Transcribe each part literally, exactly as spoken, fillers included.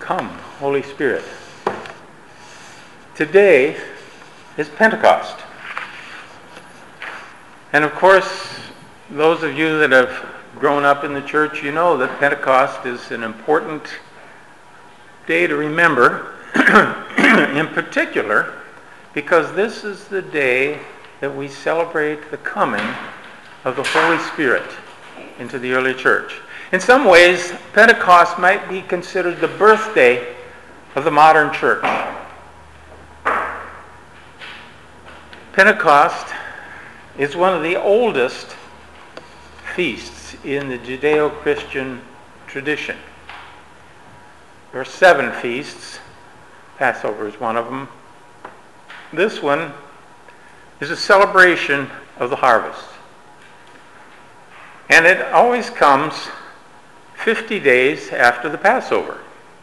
Come, Holy Spirit. Today is Pentecost. And of course, those of you that have grown up in the church, you know that Pentecost is an important day to remember, in particular, because this is the day that we celebrate the coming of the Holy Spirit into the early church. In some ways, Pentecost might be considered the birthday of the modern church. Pentecost is one of the oldest feasts in the Judeo-Christian tradition. There are seven feasts. Passover is one of them. This one is a celebration of the harvest. And it always comes fifty days after the Passover.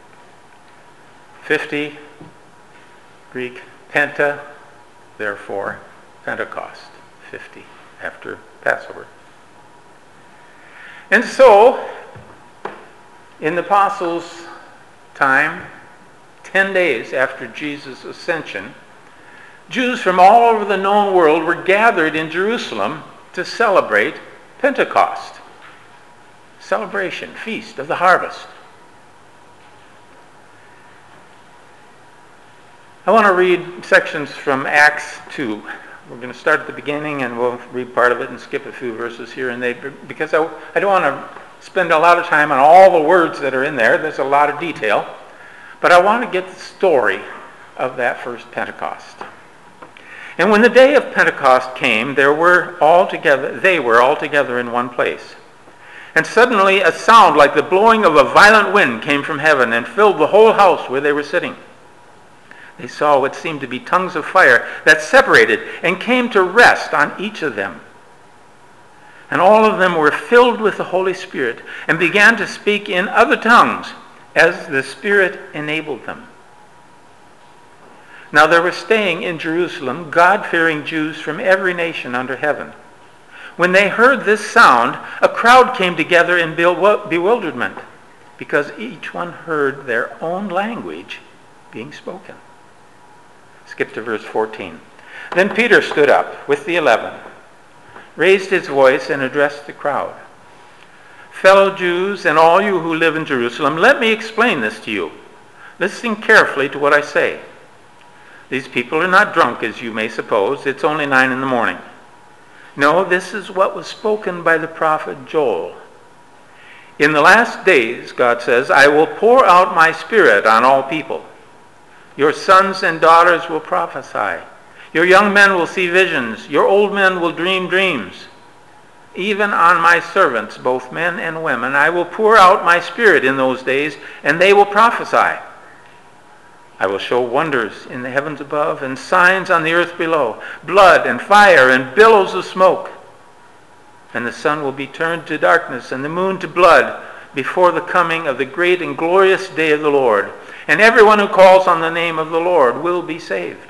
fifty, Greek, penta, therefore Pentecost, fifty after Passover. And so, in the apostles' time, ten days after Jesus' ascension, Jews from all over the known world were gathered in Jerusalem to celebrate Pentecost. Celebration, feast of the harvest. I want to read sections from Acts two. We're going to start at the beginning and we'll read part of it and skip a few verses here and there, because I, I don't want to spend a lot of time on all the words that are in there. There's a lot of detail. But I want to get the story of that first Pentecost. And when the day of Pentecost came, there were all together, they were all together in one place. And suddenly a sound like the blowing of a violent wind came from heaven and filled the whole house where they were sitting. They saw what seemed to be tongues of fire that separated and came to rest on each of them. And all of them were filled with the Holy Spirit and began to speak in other tongues as the Spirit enabled them. Now there were staying in Jerusalem God-fearing Jews from every nation under heaven. When they heard this sound, a crowd came together in bewilderment, because each one heard their own language being spoken. Skip to verse fourteen. Then Peter stood up with the eleven, raised his voice, and addressed the crowd. Fellow Jews and all you who live in Jerusalem, let me explain this to you. Listen carefully to what I say. These people are not drunk, as you may suppose. It's only nine in the morning. No, this is what was spoken by the prophet Joel. In the last days, God says, I will pour out my Spirit on all people. Your sons and daughters will prophesy. Your young men will see visions. Your old men will dream dreams. Even on my servants, both men and women, I will pour out my Spirit in those days, and they will prophesy. I will show wonders in the heavens above and signs on the earth below, blood and fire and billows of smoke. And the sun will be turned to darkness and the moon to blood before the coming of the great and glorious day of the Lord. And everyone who calls on the name of the Lord will be saved.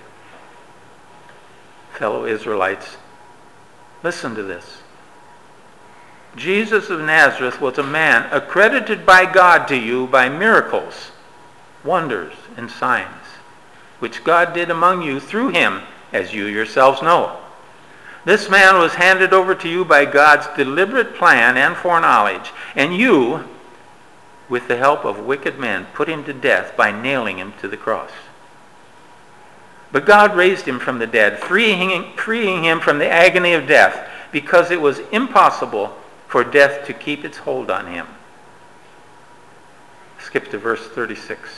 Fellow Israelites, listen to this. Jesus of Nazareth was a man accredited by God to you by miracles, wonders, and signs, which God did among you through him, as you yourselves know. This man was handed over to you by God's deliberate plan and foreknowledge, and you, with the help of wicked men, put him to death by nailing him to the cross. But God raised him from the dead, freeing, freeing him from the agony of death, because it was impossible for death to keep its hold on him. Skip to verse thirty-six.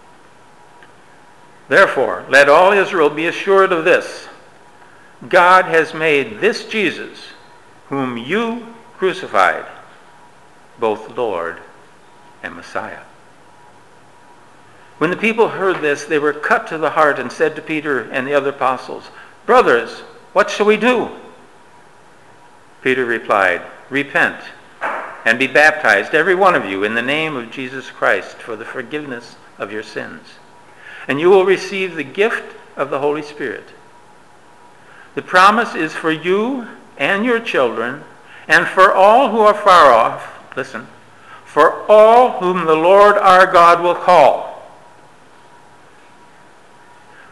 Therefore, let all Israel be assured of this. God has made this Jesus, whom you crucified, both Lord and Messiah. When the people heard this, they were cut to the heart and said to Peter and the other apostles, Brothers, what shall we do? Peter replied, Repent and be baptized, every one of you, in the name of Jesus Christ for the forgiveness of your sins. And you will receive the gift of the Holy Spirit. The promise is for you and your children, and for all who are far off, listen, for all whom the Lord our God will call.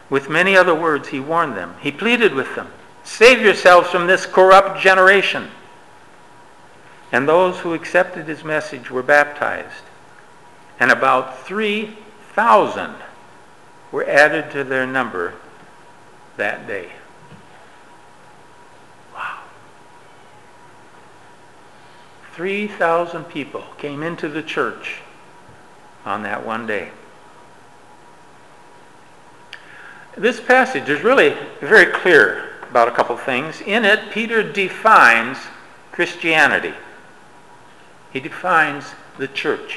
With many other words, he warned them. He pleaded with them, "Save yourselves from this corrupt generation." And those who accepted his message were baptized. And about three thousand were added to their number that day. Wow. three thousand people came into the church on that one day. This passage is really very clear about a couple things. In it, Peter defines Christianity. He defines the church.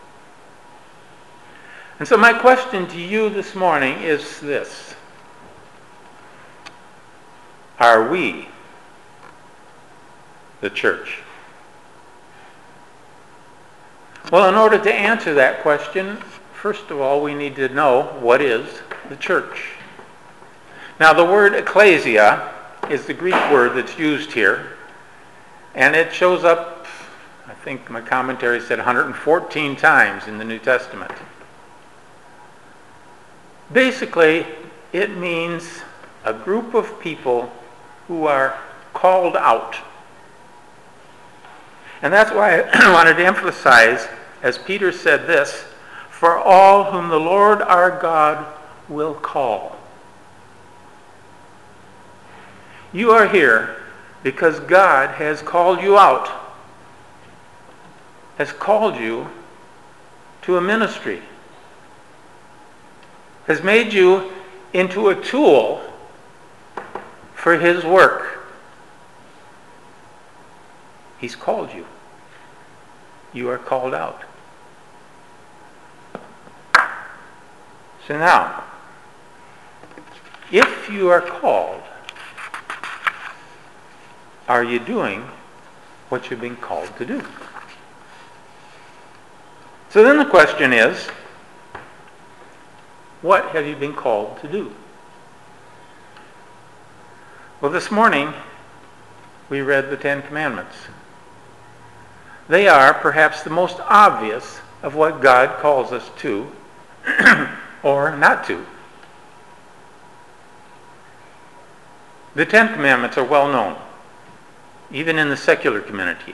And so my question to you this morning is this: are we the church? Well, in order to answer that question, first of all, we need to know what is the church. Now, the word ecclesia is the Greek word that's used here, and it shows up, I think my commentary said one hundred fourteen times in the New Testament. Basically, it means a group of people who are called out. And that's why I wanted to emphasize, as Peter said this, "For all whom the Lord our God will call." You are here because God has called you out, has called you to a ministry, has made you into a tool for his work. He's called you. You are called out. So now, if you are called, are you doing what you've been called to do? So then the question is, what have you been called to do? Well, this morning we read the Ten Commandments. They are perhaps the most obvious of what God calls us to or not to. The Ten Commandments are well known, even in the secular community.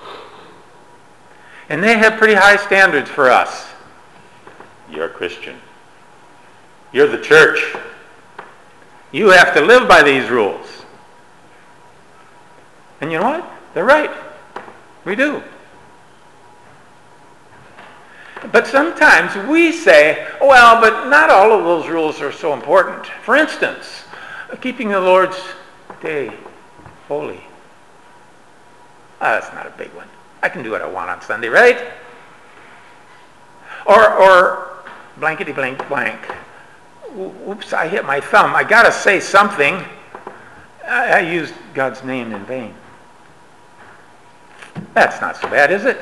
And they have pretty high standards for us. You're a Christian. You're the church. You have to live by these rules. And you know what? They're right. We do. But sometimes we say, well, but not all of those rules are so important. For instance, keeping the Lord's day holy. Oh, that's not a big one. I can do what I want on Sunday, right? Or, or blankety blank blank. Oops, I hit my thumb. I got to say something. I, I used God's name in vain. That's not so bad, is it?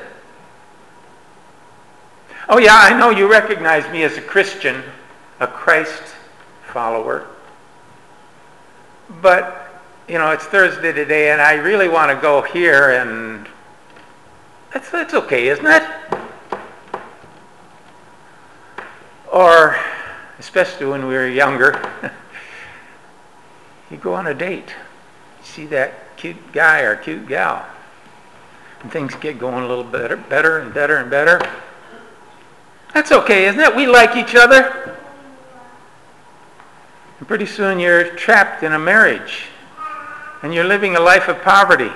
Oh yeah, I know you recognize me as a Christian, a Christ follower. But, you know, it's Thursday today and I really want to go here, and that's, that's okay, isn't it? Or, especially when we were younger, you go on a date, you see that cute guy or cute gal, and things get going a little better, better and better and better. That's okay, isn't it? We like each other. And pretty soon you're trapped in a marriage, and you're living a life of poverty.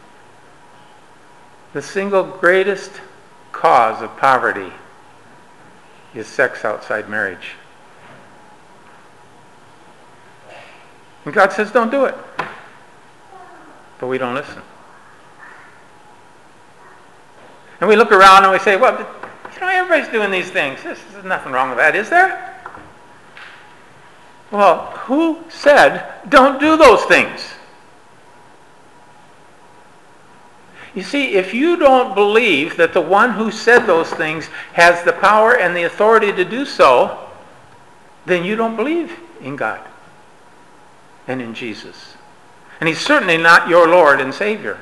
The single greatest cause of poverty is sex outside marriage. And God says, don't do it. But we don't listen. And we look around and we say, well, you know, everybody's doing these things. There's, there's nothing wrong with that, is there? Well, who said don't do those things? You see, if you don't believe that the one who said those things has the power and the authority to do so, then you don't believe in God and in Jesus. And he's certainly not your Lord and Savior.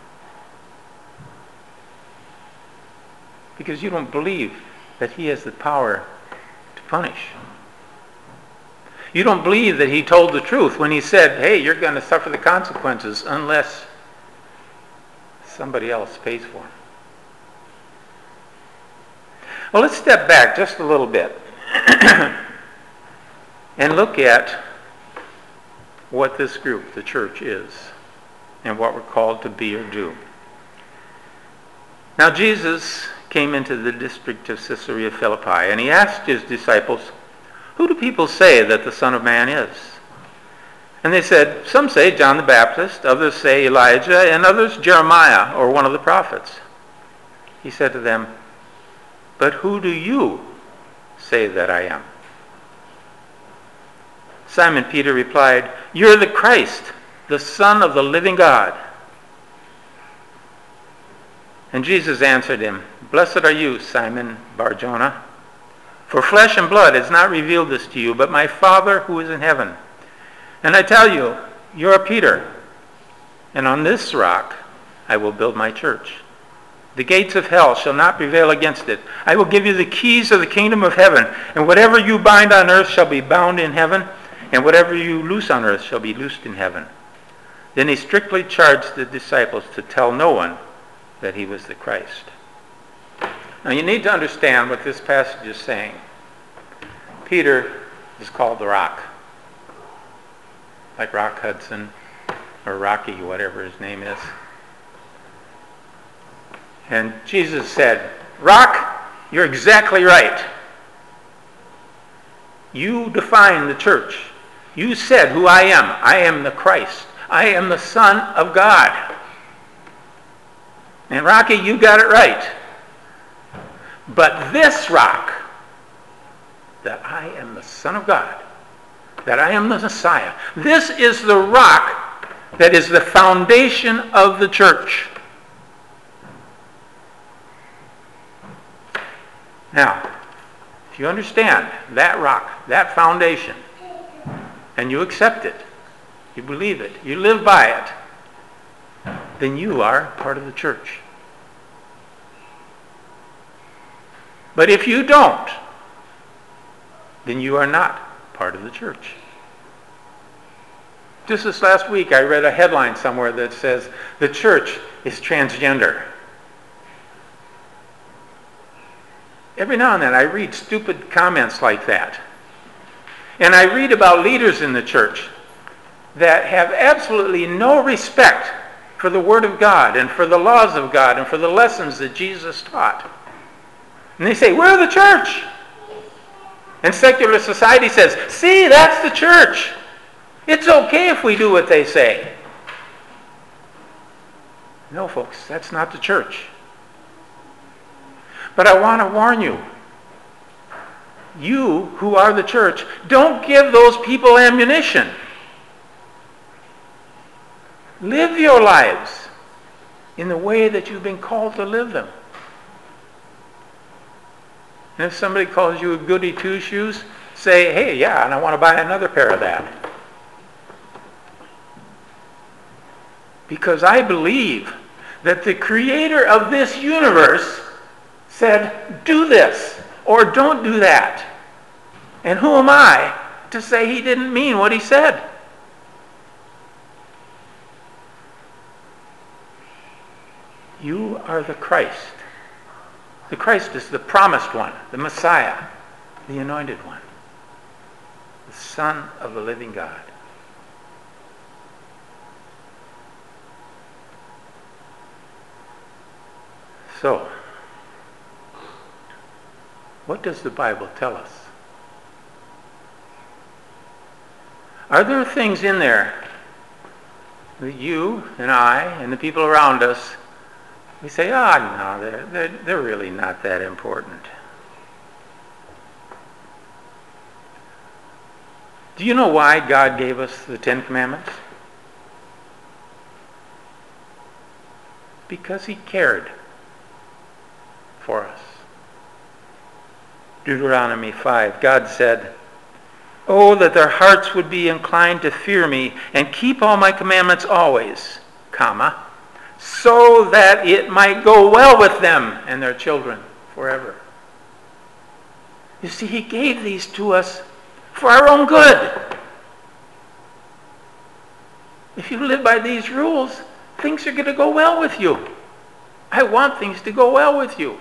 Because you don't believe that he has the power to punish. You don't believe that he told the truth when he said, hey, you're going to suffer the consequences unless somebody else pays for them. Well, let's step back just a little bit and look at what this group, the church, is and what we're called to be or do. Now, Jesus came into the district of Caesarea Philippi, and he asked his disciples, who do people say that the Son of Man is? And they said, some say John the Baptist, others say Elijah, and others Jeremiah or one of the prophets. He said to them, but who do you say that I am? Simon Peter replied, you're the Christ, the Son of the living God. And Jesus answered him, blessed are you, Simon Bar-Jonah, for flesh and blood has not revealed this to you, but my Father who is in heaven. And I tell you, you are Peter, and on this rock I will build my church. The gates of hell shall not prevail against it. I will give you the keys of the kingdom of heaven, and whatever you bind on earth shall be bound in heaven, and whatever you loose on earth shall be loosed in heaven. Then he strictly charged the disciples to tell no one that he was the Christ. Now you need to understand what this passage is saying. Peter is called the Rock, like Rock Hudson or Rocky, whatever his name is. And Jesus said, Rock, you're exactly right. You define the church. You said who I am. I am the Christ. I am the Son of God. And Rocky, you got it right. But this rock, that I am the Son of God, that I am the Messiah, this is the rock that is the foundation of the church. Now, if you understand that rock, that foundation, and you accept it, you believe it, you live by it, then you are part of the church. But if you don't, then you are not part of the church. Just this last week, I read a headline somewhere that says, the church is transgender. Every now and then I read stupid comments like that. And I read about leaders in the church that have absolutely no respect for the Word of God and for the laws of God and for the lessons that Jesus taught. And they say, we're the church. And secular society says, see, that's the church. It's okay if we do what they say. No, folks, that's not the church. But I want to warn you, you who are the church, don't give those people ammunition. Live your lives in the way that you've been called to live them. And if somebody calls you a goody two-shoes, say, hey, yeah, and I want to buy another pair of that. Because I believe that the creator of this universe said, do this or don't do that. And who am I to say he didn't mean what he said? You are the Christ. The Christ is the promised one, the Messiah, the anointed one, the Son of the living God. So, what does the Bible tell us? Are there things in there that you and I and the people around us, we say, ah, oh, no, they're, they're, they're really not that important? Do you know why God gave us the Ten Commandments? Because he cared for us. Deuteronomy five, God said, oh, that their hearts would be inclined to fear me and keep all my commandments always, comma, so that it might go well with them and their children forever. You see, he gave these to us for our own good. If you live by these rules, things are going to go well with you. I want things to go well with you.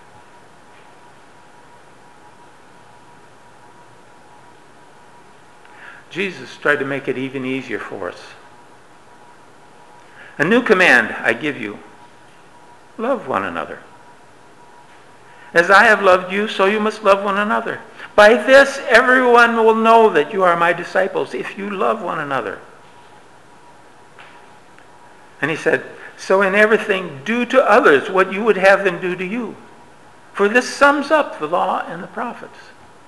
Jesus tried to make it even easier for us. A new command I give you. Love one another. As I have loved you, so you must love one another. By this, everyone will know that you are my disciples, if you love one another. And he said, so in everything, do to others what you would have them do to you. For this sums up the law and the prophets.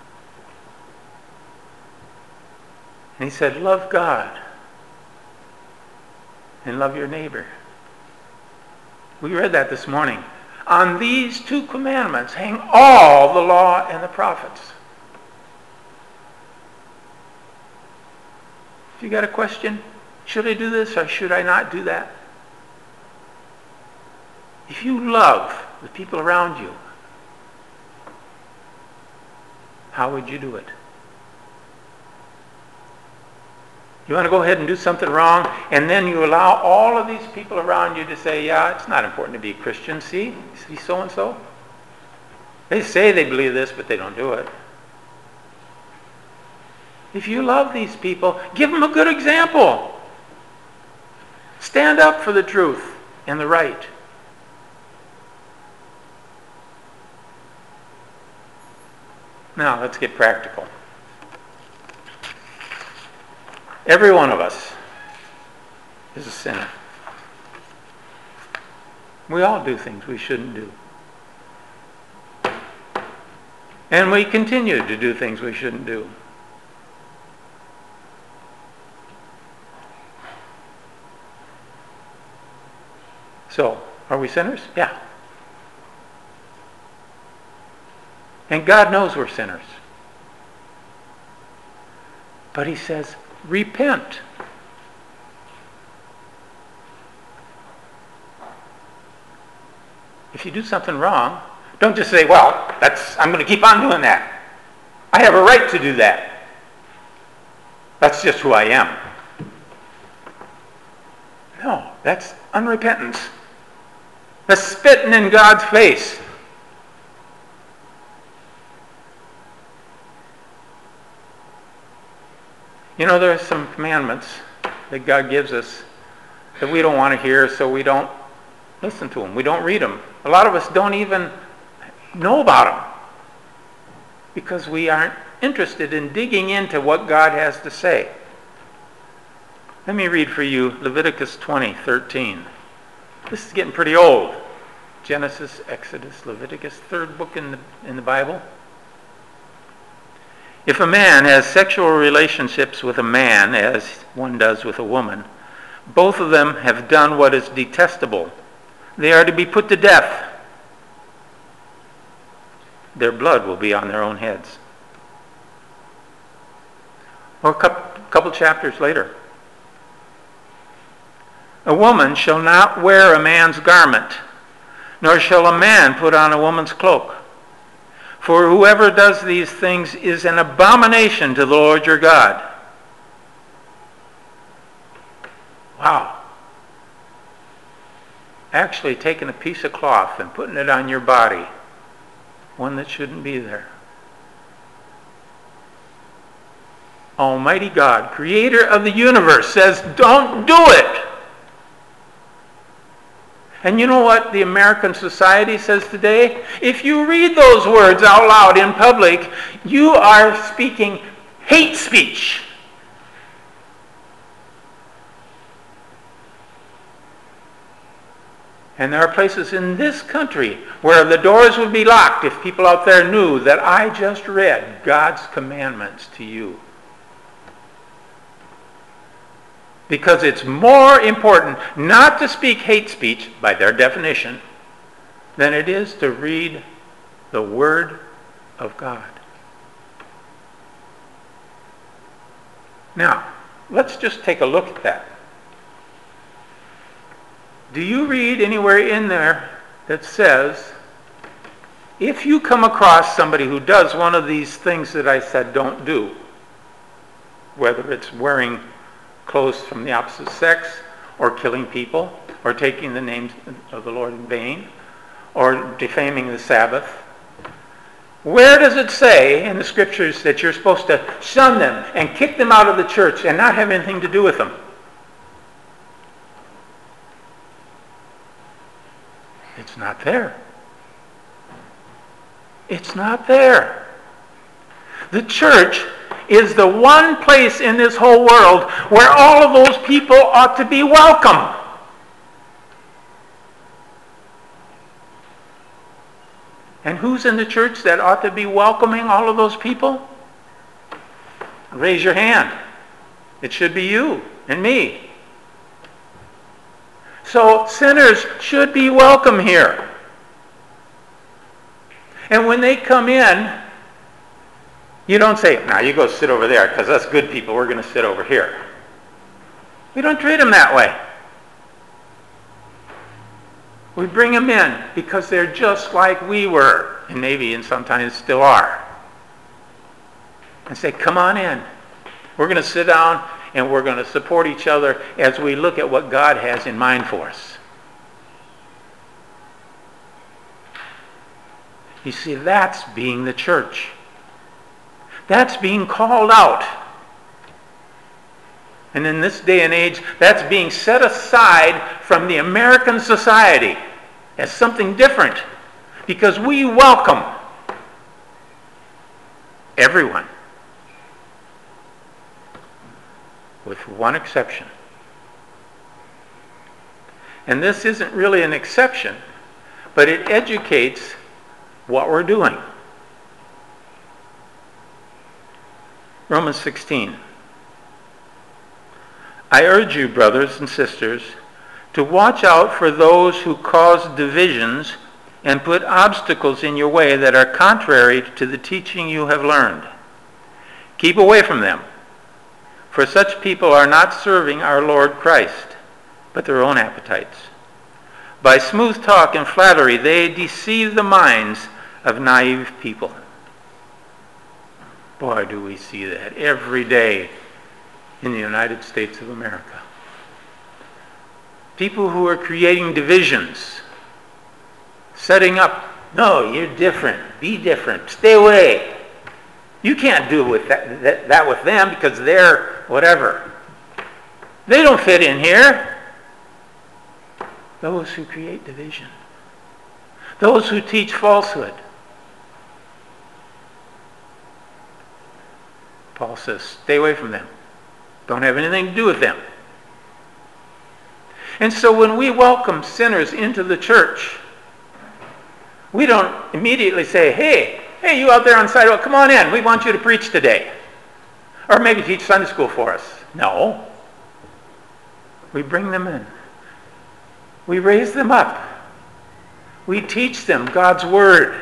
And he said, love God and love your neighbor. We read that this morning. On these two commandments hang all the law and the prophets. If you got a question, should I do this or should I not do that? If you love the people around you, how would you do it? You want to go ahead and do something wrong, and then you allow all of these people around you to say, yeah, it's not important to be a Christian. See? See so-and-so? They say they believe this, but they don't do it. If you love these people, give them a good example. Stand up for the truth and the right. Now, let's get practical. Every one of us is a sinner. We all do things we shouldn't do. And we continue to do things we shouldn't do. So, are we sinners? Yeah. And God knows we're sinners. But he says, repent. If you do something wrong, don't just say, well, that's I'm going to keep on doing that. I have a right to do that. That's just who I am. No, that's unrepentance. That's spitting in God's face. You know, there are some commandments that God gives us that we don't want to hear, so we don't listen to them. We don't read them. A lot of us don't even know about them because we aren't interested in digging into what God has to say. Let me read for you Leviticus twenty, thirteen. This is getting pretty old. Genesis, Exodus, Leviticus, third book in the, in the Bible. If a man has sexual relationships with a man, as one does with a woman, both of them have done what is detestable. They are to be put to death. Their blood will be on their own heads. Or a couple, couple chapters later. A woman shall not wear a man's garment, nor shall a man put on a woman's cloak. For whoever does these things is an abomination to the Lord your God. Wow. Actually taking a piece of cloth and putting it on your body, one that shouldn't be there. Almighty God, creator of the universe, says, don't do it. And you know what the American society says today? If you read those words out loud in public, you are speaking hate speech. And there are places in this country where the doors would be locked if people out there knew that I just read God's commandments to you. Because it's more important not to speak hate speech, by their definition, than it is to read the Word of God. Now, let's just take a look at that. Do you read anywhere in there that says, if you come across somebody who does one of these things that I said don't do, whether it's wearing clothes from the opposite sex, or killing people, or taking the name of the Lord in vain, or defaming the Sabbath. Where does it say in the scriptures that you're supposed to shun them and kick them out of the church and not have anything to do with them? It's not there. It's not there. The church is the one place in this whole world where all of those people ought to be welcome. And who's in the church that ought to be welcoming all of those people? Raise your hand. It should be you and me. So sinners should be welcome here. And when they come in, you don't say, now you go sit over there because us good people, we're going to sit over here. We don't treat them that way. We bring them in because they're just like we were, and maybe and sometimes still are. And say, come on in. We're going to sit down and we're going to support each other as we look at what God has in mind for us. You see, that's being the church. That's being called out. And in this day and age, that's being set aside from the American society as something different, because we welcome everyone, with one exception. And this isn't really an exception, but it educates what we're doing. Romans sixteen. I urge you, brothers and sisters, to watch out for those who cause divisions and put obstacles in your way that are contrary to the teaching you have learned. Keep away from them, for such people are not serving our Lord Christ, but their own appetites. By smooth talk and flattery, they deceive the minds of naive people. Boy, do we see that every day in the United States of America. People who are creating divisions, setting up, no, you're different, be different, stay away. You can't do with that, that, that with them because they're whatever. They don't fit in here. Those who create division. Those who teach falsehood. Paul says, stay away from them. Don't have anything to do with them. And so when we welcome sinners into the church, we don't immediately say, hey, hey, you out there on the sidewalk, come on in. We want you to preach today. Or maybe teach Sunday school for us. No. We bring them in. We raise them up. We teach them God's Word.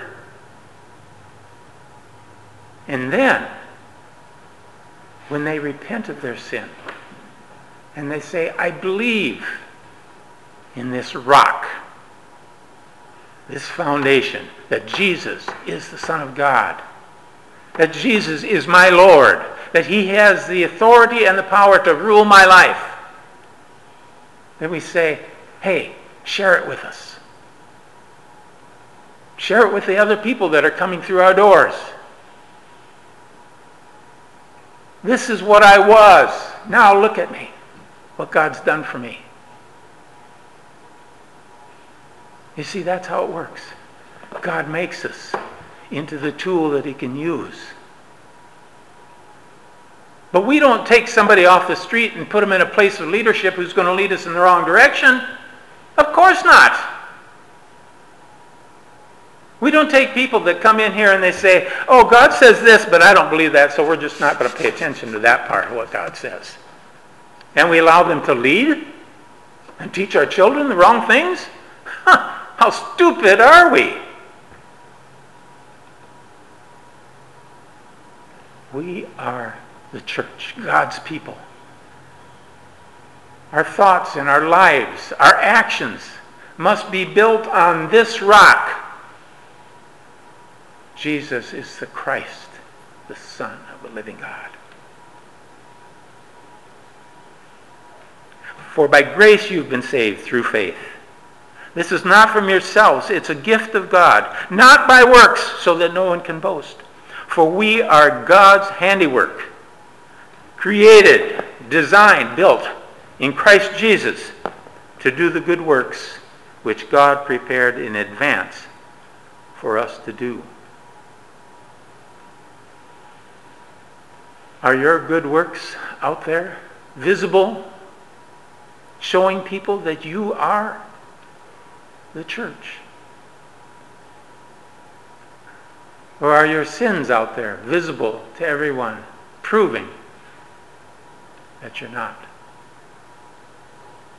And then, when they repent of their sin, and they say, I believe in this rock, this foundation, that Jesus is the Son of God, that Jesus is my Lord, that He has the authority and the power to rule my life, then we say, hey, share it with us. Share it with the other people that are coming through our doors. This is what I was. Now look at me. What God's done for me. You see, that's how it works. God makes us into the tool that He can use. But we don't take somebody off the street and put them in a place of leadership who's going to lead us in the wrong direction. Of course not. We don't take people that come in here and they say, oh, God says this, but I don't believe that, so we're just not going to pay attention to that part of what God says. And we allow them to lead and teach our children the wrong things? Huh, how stupid are we? We are the church, God's people. Our thoughts and our lives, our actions must be built on this rock. Jesus is the Christ, the Son of the living God. For by grace you've been saved through faith. This is not from yourselves, it's a gift of God, not by works, so that no one can boast. For we are God's handiwork, created, designed, built in Christ Jesus to do the good works which God prepared in advance for us to do. Are your good works out there, visible, showing people that you are the church? Or are your sins out there, visible to everyone, proving that you're not?